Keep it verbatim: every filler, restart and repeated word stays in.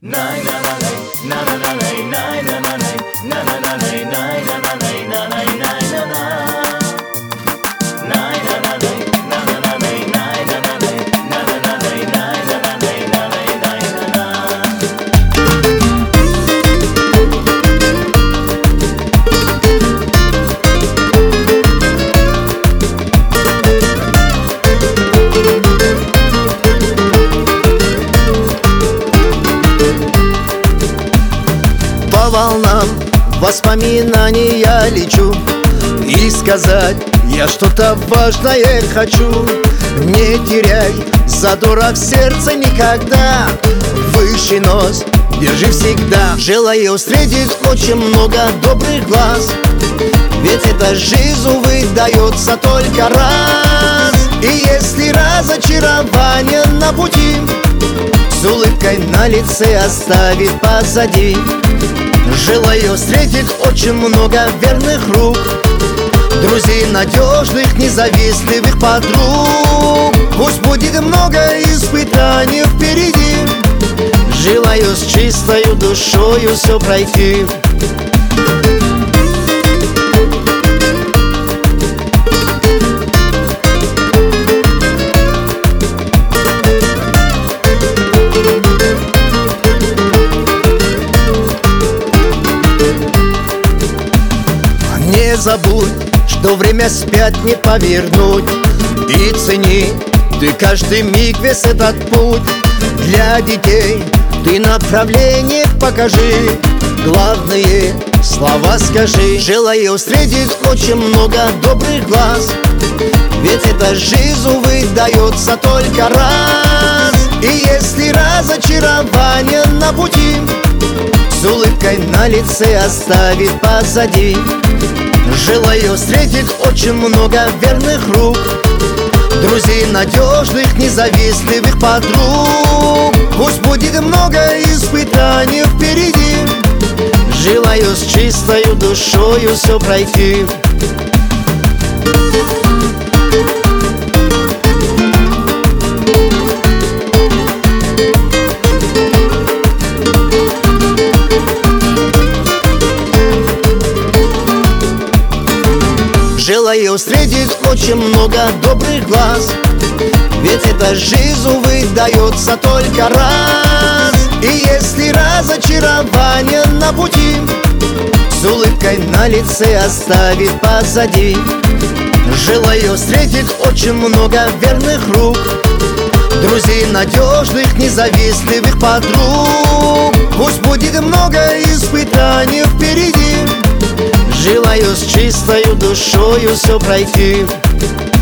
По волнам воспоминаний я лечу, и сказать я что-то важное хочу. Не теряй задора в сердце никогда, выше нос держи всегда. Желаю встретить очень много добрых глаз, ведь эта жизнь, увы, дается только раз. И если разочарование на пути, с улыбкой на лице оставит позади. Желаю встретить очень много верных рук, друзей надежных, независливых подруг. Пусть будет много испытаний впереди, желаю с чистою душою все пройти. Не забудь, что время спять не повернуть, и цени ты каждый миг, весь этот путь. Для детей ты направление покажи, главные слова скажи. Желаю встретить очень много добрых глаз, ведь эта жизнь, увы, дается только раз. И если разочарование на пути, с улыбкой на лице оставит позади. Желаю встретить очень много верных рук, друзей надежных, независливых подруг. Пусть будет много испытаний впереди, желаю с чистою душою все пройти. Желаю встретить очень много добрых глаз, ведь эта жизнь, увы, дается только раз. И если разочарование на пути, с улыбкой на лице оставит позади. Желаю встретить очень много верных рук, друзей надежных, независливых подруг. Пусть будет много испытаний впереди, желаю с чистою душою все пройти.